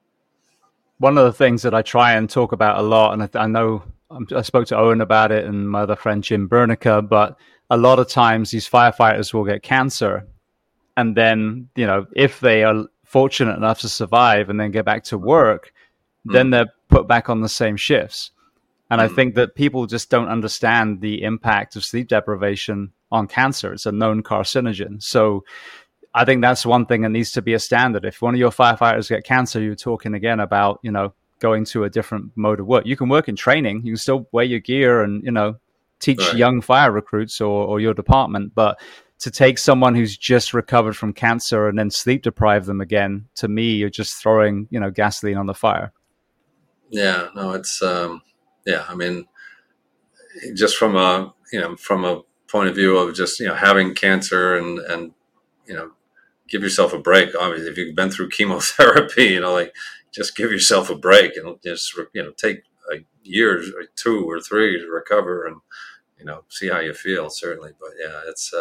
One of the things that I try and talk about a lot, and I know I spoke to Owen about it and my other friend Jim Bernica, but a lot of times these firefighters will get cancer. And then, if they are fortunate enough to survive and then get back to work, then they're put back on the same shifts. And I think that people just don't understand the impact of sleep deprivation on cancer. It's a known carcinogen. So I think that's one thing that needs to be a standard. If one of your firefighters get cancer, you're talking again about, going to a different mode of work. You can work in training. You can still wear your gear and, teach young fire recruits or your department. But to take someone who's just recovered from cancer and then sleep deprive them again, to me, you're just throwing, gasoline on the fire. Yeah, no, it's, I mean, just from a point of view of just, having cancer and, give yourself a break. Obviously, if you've been through chemotherapy, like just give yourself a break and just, take a year or 2 or 3 to recover and, see how you feel, certainly. But yeah, it's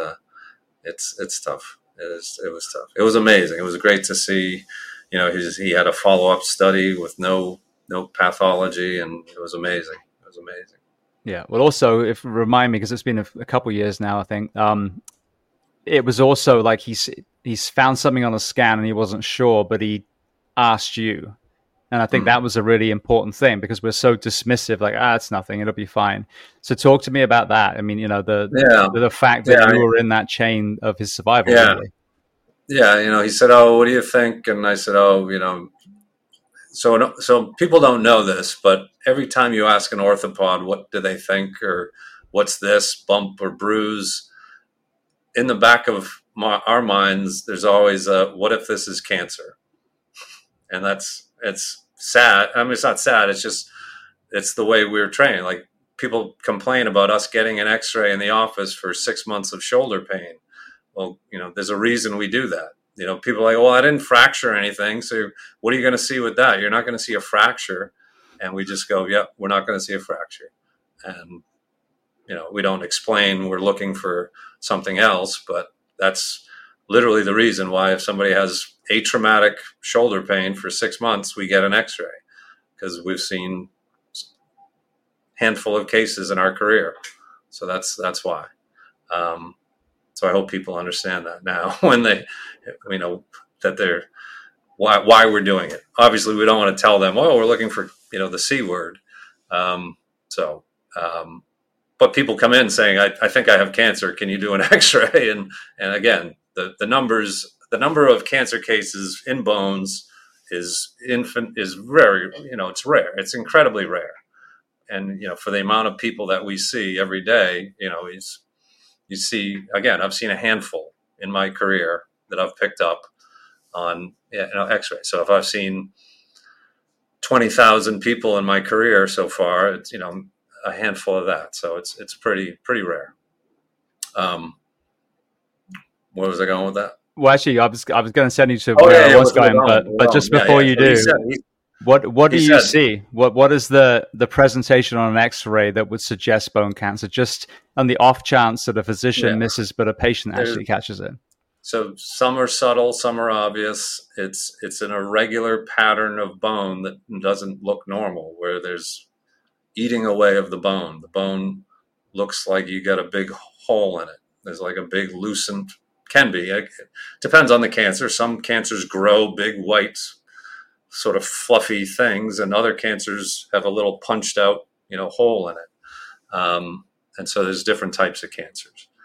tough. It was tough. It was amazing. It was great to see, he had a follow-up study with no pathology, and it was amazing. It was amazing. Yeah. Well, also, remind me, because it's been a couple of years now, I think, it was also like he's found something on a scan and he wasn't sure, but he asked you. And I think that was a really important thing, because we're so dismissive, like, it's nothing, it'll be fine. So talk to me about that. I mean, the fact that you were in that chain of his survival. Yeah. Really. Yeah. He said, oh, what do you think? And I said, oh, so people don't know this, but every time you ask an orthopod, what do they think, or what's this bump or bruise, in the back of our minds, there's always a, what if this is cancer? And it's sad. I mean, it's not sad. It's the way we're trained. Like, people complain about us getting an x-ray in the office for 6 months of shoulder pain. Well, there's a reason we do that. People are like, well, I didn't fracture anything. So what are you going to see with that? You're not going to see a fracture. And we just go, yeah, we're not going to see a fracture. And, we don't explain we're looking for something else, but that's literally the reason why, if somebody has atraumatic shoulder pain for 6 months, we get an x-ray, because we've seen a handful of cases in our career. So that's why. So I hope people understand that now when they, that they're, why we're doing it. Obviously, we don't want to tell them, oh, we're looking for, the C word. But people come in saying, I think I have cancer. Can you do an x-ray? And again, the number of cancer cases in bones is very, it's rare. It's incredibly rare. And, for the amount of people that we see every day, you see, again, I've seen a handful in my career that I've picked up on x-ray. So if I've seen 20,000 people in my career so far, it's, a handful of that. So it's pretty rare. Where was I going with that? Well, actually, I was going to send you to where I was going, but just before you do, what do you see? What is the presentation on an X-ray that would suggest bone cancer? Just on the off chance that a physician misses, but a patient actually catches it. So some are subtle, some are obvious. It's an irregular pattern of bone that doesn't look normal, where there's eating away of the bone. The bone looks like you got a big hole in it. There's like a big loosened, can be. It depends on the cancer. Some cancers grow big white, sort of fluffy things, and other cancers have a little punched out, hole in it. And so there's different types of cancers.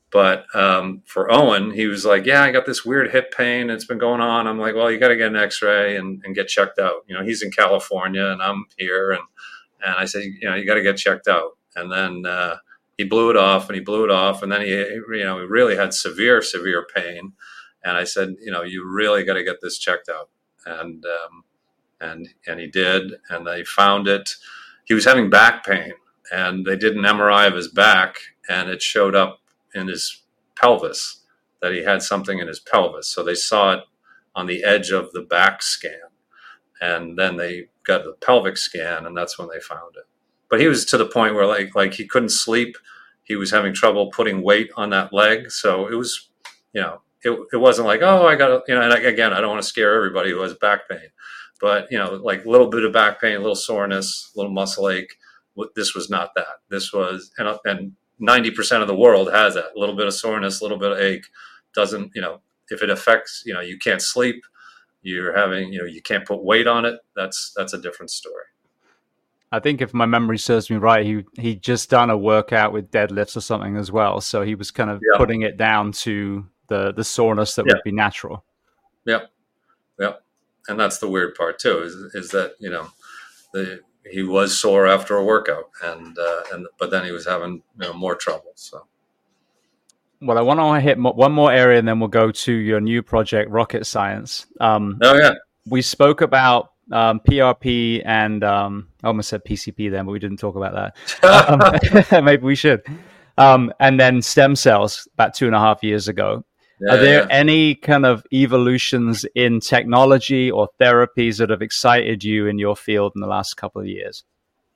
But for Owen, he was like, yeah, I got this weird hip pain. It's been going on. I'm like, well, you got to get an x-ray and get checked out. He's in California and I'm here. And I said, you got to get checked out. And then he blew it off and he blew it off. And then he really had severe, severe pain. And I said, you really got to get this checked out. And he did. And they found it. He was having back pain and they did an MRI of his back and it showed up in his pelvis, that he had something in his pelvis. So they saw it on the edge of the back scan. And then they got the pelvic scan, and that's when they found it. But he was to the point where like he couldn't sleep. He was having trouble putting weight on that leg. So it was, it wasn't like, oh, I got to, and again, I don't want to scare everybody who has back pain. But, like a little bit of back pain, a little soreness, a little muscle ache. This was not that. This was, and 90% of the world has that. A little bit of soreness, a little bit of ache. Doesn't, if it affects, you can't sleep, you're having, you can't put weight on it. That's a different story. I think if my memory serves me right, he just done a workout with deadlifts or something as well. So he was kind of putting it down to the soreness that would be natural. Yep. And that's the weird part too, is that, he was sore after a workout but then he was having more trouble. So. Well, I want to hit one more area and then we'll go to your new project, Rocket Science. We spoke about PRP and I almost said PCP then, but we didn't talk about that. Maybe we should. And then stem cells about 2.5 years ago. Are there any kind of evolutions in technology or therapies that have excited you in your field in the last couple of years?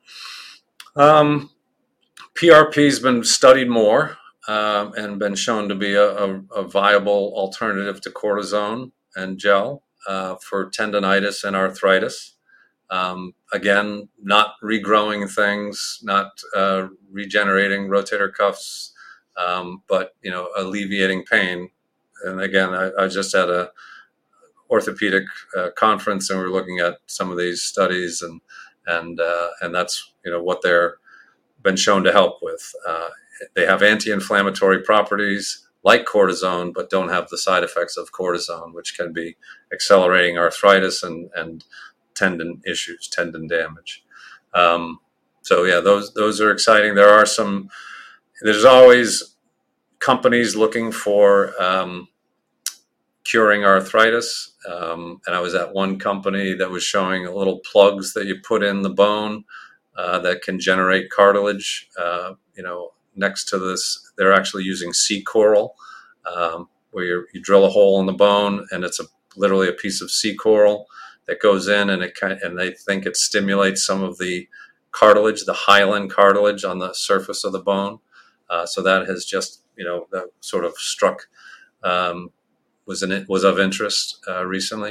PRP has been studied more and been shown to be a viable alternative to cortisone and gel for tendonitis and arthritis. Again, not regrowing things, not regenerating rotator cuffs, but alleviating pain. And again, I just had a orthopedic conference, and we're looking at some of these studies, and that's what they're been shown to help with. They have anti-inflammatory properties like cortisone, but don't have the side effects of cortisone, which can be accelerating arthritis and tendon issues, tendon damage. So yeah, those are exciting. There's always companies looking for curing arthritis. And I was at one company that was showing little plugs that you put in the bone that can generate cartilage. Next to this, they're actually using sea coral, where you drill a hole in the bone, and it's literally a piece of sea coral that goes in, and they think it stimulates some of the cartilage, the hyaline cartilage on the surface of the bone. So that has just that sort of struck was of interest recently.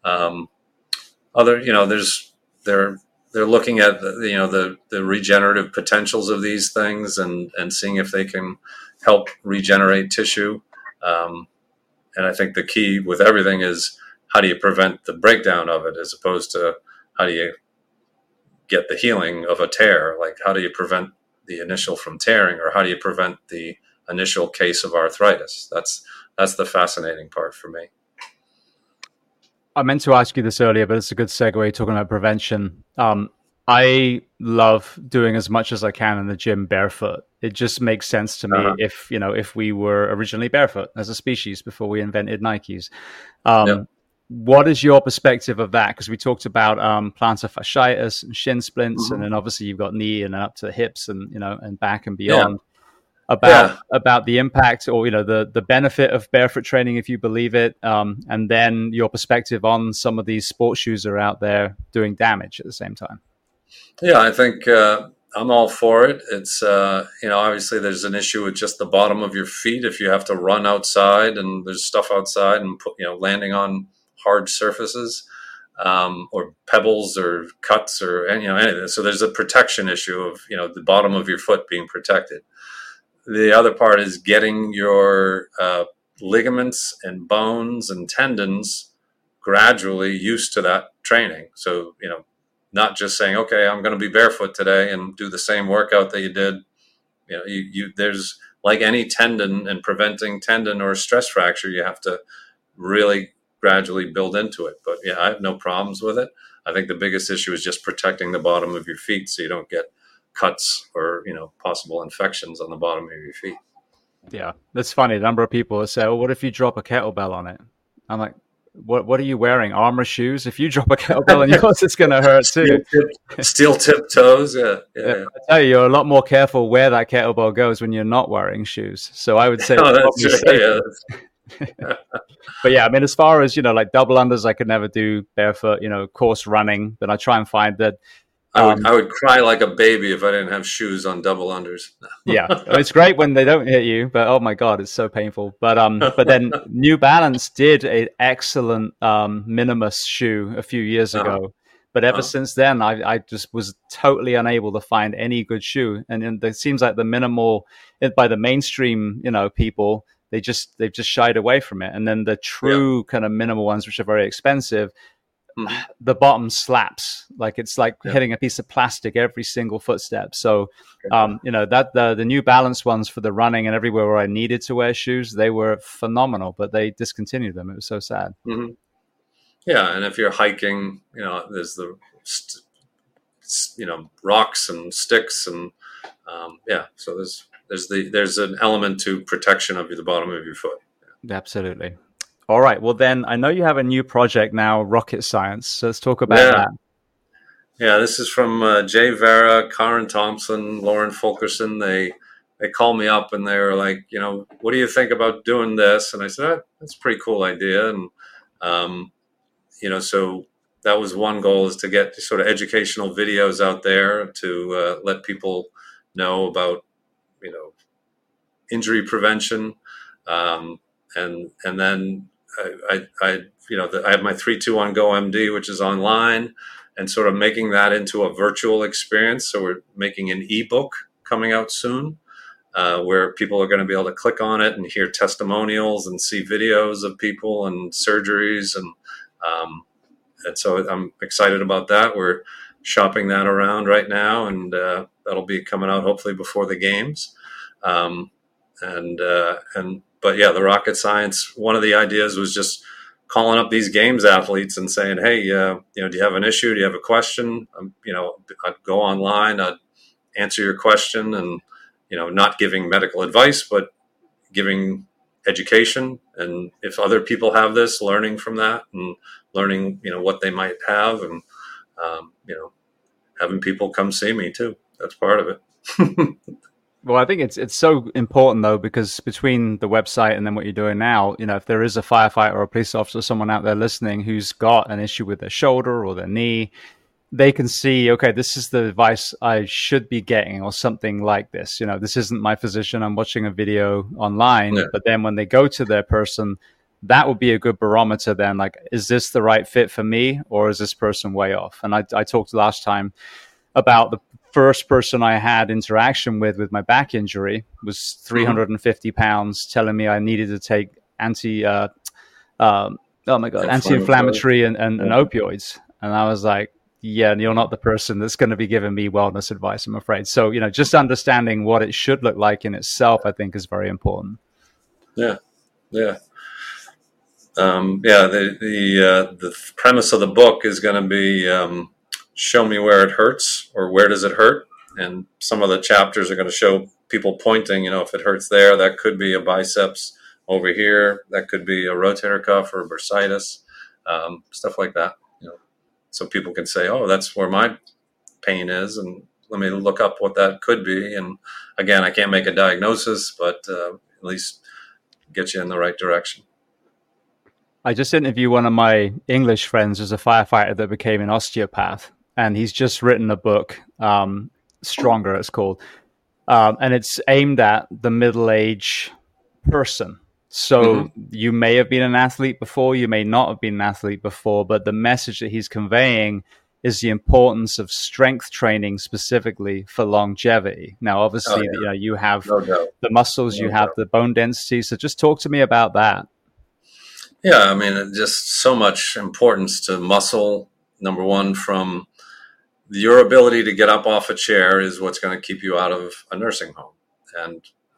They're looking at the regenerative potentials of these things and seeing if they can help regenerate tissue. And I think the key with everything is, how do you prevent the breakdown of it, as opposed to how do you get the healing of a tear? Like, how do you prevent the initial from tearing, or how do you prevent the initial case of arthritis? That's the fascinating part for me. I meant to ask you this earlier, but it's a good segue talking about prevention. I love doing as much as I can in the gym barefoot. It just makes sense to me if we were originally barefoot as a species before we invented Nikes. What is your perspective of that? Because we talked about plantar fasciitis and shin splints, and then obviously you've got knee and up to the hips and and back and beyond. About the impact or the benefit of barefoot training, if you believe it, and then your perspective on some of these sports shoes that are out there doing damage at the same time. Yeah, I think I'm all for it. It's obviously there's an issue with just the bottom of your feet if you have to run outside and there's stuff outside and landing on hard surfaces or pebbles or cuts or anything. So there's a protection issue of the bottom of your foot being protected. The other part is getting your ligaments and bones and tendons gradually used to that training. So, not just saying, okay, I'm going to be barefoot today and do the same workout that you did. There's like any tendon and preventing tendon or stress fracture, you have to really gradually build into it. But yeah, I have no problems with it. I think the biggest issue is just protecting the bottom of your feet so you don't get cuts or, possible infections on the bottom of your feet. Yeah, that's funny. The number of people that say, "Oh, what if you drop a kettlebell on it?" I'm like, "What are you wearing? Armor shoes? If you drop a kettlebell on yours, it's going to hurt too." Steel tip toes. Yeah. I tell you, you're a lot more careful where that kettlebell goes when you're not wearing shoes. So I would say, but yeah, I mean, as far as like double unders, I could never do barefoot. Course running, but I try and find that. I would cry like a baby if I didn't have shoes on double unders. Yeah, it's great when they don't hit you, but oh my god, it's so painful. But then New Balance did an excellent Minimus shoe a few years ago. But ever since then, I just was totally unable to find any good shoe. And it seems like the minimal, by the mainstream, people, they've just shied away from it. And then the true kind of minimal ones, which are very expensive, the bottom slaps, like it's like hitting a piece of plastic every single footstep. So, that the New Balance ones for the running and everywhere where I needed to wear shoes, they were phenomenal, but they discontinued them. It was so sad. Mm-hmm. Yeah, and if you're hiking, there's the rocks and sticks, and so there's an element to protection of the bottom of your foot. Yeah. Absolutely. All right. Well, then I know you have a new project now, Rocket Science. So let's talk about that. Yeah, this is from Jay Vera, Karen Thompson, Lauren Fulkerson. They called me up and they were like, what do you think about doing this? And I said, that's a pretty cool idea. And so that was one goal, is to get sort of educational videos out there to let people know about, injury prevention. And then I have my 3-2-1 Go MD, which is online, and sort of making that into a virtual experience. So we're making an ebook coming out soon, where people are going to be able to click on it and hear testimonials and see videos of people and surgeries. And so I'm excited about that. We're shopping that around right now, and that'll be coming out hopefully before the games. But yeah, the Rocket Science, one of the ideas was just calling up these games athletes and saying, hey, do you have an issue? Do you have a question? I'd go online, I'd answer your question, and, not giving medical advice, but giving education. And if other people have this, learning from that and learning, what they might have, and, having people come see me too. That's part of it. Well, I think it's so important, though, because between the website and then what you're doing now, if there is a firefighter or a police officer, someone out there listening who's got an issue with their shoulder or their knee, they can see, okay, this is the advice I should be getting, or something like this. This isn't my physician. I'm watching a video online. Yeah. But then when they go to their person, that would be a good barometer then. Like, is this the right fit for me, or is this person way off? And I talked last time about the first person I had interaction with my back injury was 350 pounds, telling me I needed to take anti-inflammatory and opioids. And I was like, yeah, you're not the person that's going to be giving me wellness advice, I'm afraid. So, just understanding what it should look like in itself, I think, is very important. Yeah. The premise of the book is going to be, show me where it hurts, or where does it hurt? And some of the chapters are going to show people pointing, if it hurts there, that could be a biceps over here. That could be a rotator cuff or a bursitis, stuff like that. So people can say, oh, that's where my pain is. And let me look up what that could be. And again, I can't make a diagnosis, but at least get you in the right direction. I just interviewed one of my English friends who's a firefighter that became an osteopath. And he's just written a book, Stronger, it's called. And it's aimed at the middle-aged person. So you may have been an athlete before, you may not have been an athlete before, but the message that he's conveying is the importance of strength training specifically for longevity. Now, obviously, you have the muscles, you have the bone density. So just talk to me about that. Yeah, I mean, just so much importance to muscle. Number one, from your ability to get up off a chair is what's going to keep you out of a nursing home. And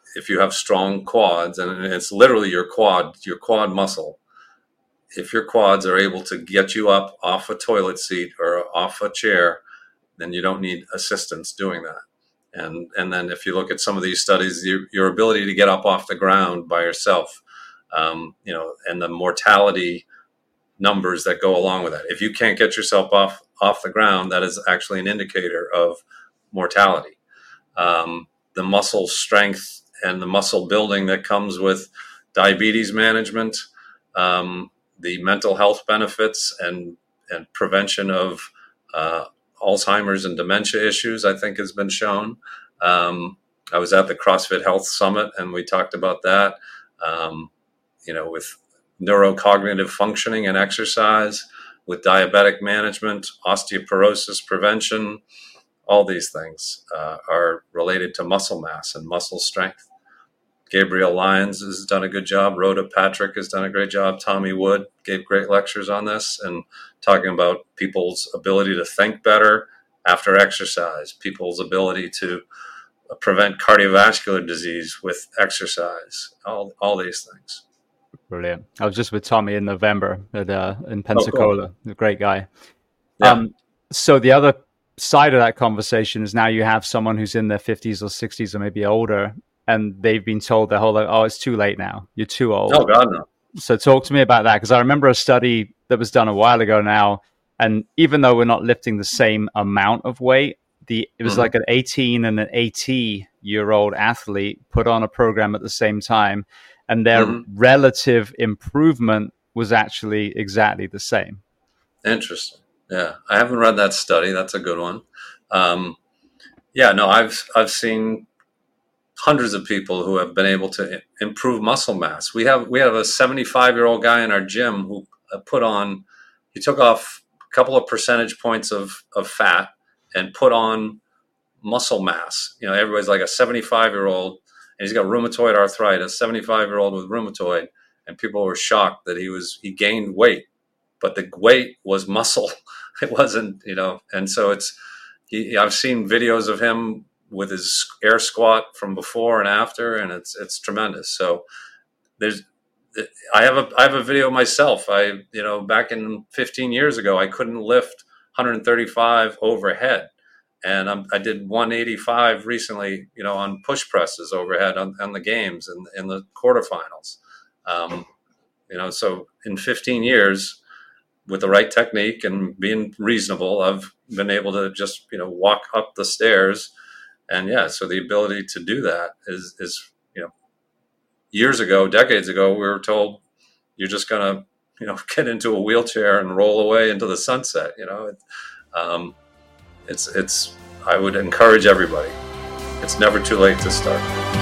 if you have strong quads, and it's literally your quad muscle, if your quads are able to get you up off a toilet seat or off a chair, then you don't need assistance doing that. And then if you look at some of these studies, your ability to get up off the ground by yourself, and the mortality numbers that go along with that. If you can't get yourself off the ground, that is actually an indicator of mortality. The muscle strength and the muscle building that comes with diabetes management, the mental health benefits and prevention of Alzheimer's and dementia issues, I think has been shown. I was at the CrossFit Health Summit and we talked about that, with neurocognitive functioning and exercise, with diabetic management, osteoporosis prevention. All these things are related to muscle mass and muscle strength. Gabriel Lyons has done a good job. Rhoda Patrick has done a great job. Tommy Wood gave great lectures on this and talking about people's ability to think better after exercise, people's ability to prevent cardiovascular disease with exercise, all these things. Brilliant. I was just with Tommy in November in Pensacola. Oh, cool. A great guy. Yeah. So the other side of that conversation is now you have someone who's in their 50s or 60s or maybe older, and they've been told their whole life, oh, it's too late now. You're too old. Oh, God, no. So talk to me about that, because I remember a study that was done a while ago now, and even though we're not lifting the same amount of weight, it was like an 18 and an 80-year-old athlete put on a program at the same time, and their relative improvement was actually exactly the same. Interesting. Yeah, I haven't read that study. That's a good one. I've seen hundreds of people who have been able to improve muscle mass. We have a 75-year-old guy in our gym who he took off a couple of percentage points of fat and put on muscle mass. Everybody's like a 75-year-old, and he's got rheumatoid arthritis, 75-year-old with rheumatoid, and people were shocked that he gained weight, but the weight was muscle. It wasn't, and so I've seen videos of him with his air squat from before and after, and it's tremendous. So I have a video myself. Back in 15 years ago, I couldn't lift 135 overhead. And I did 185 recently, on push presses overhead on the games and in the quarterfinals. So in 15 years, with the right technique and being reasonable, I've been able to just, walk up the stairs. And so the ability to do that is years ago, decades ago, we were told you're just going to, get into a wheelchair and roll away into the sunset. I would encourage everybody. It's never too late to start.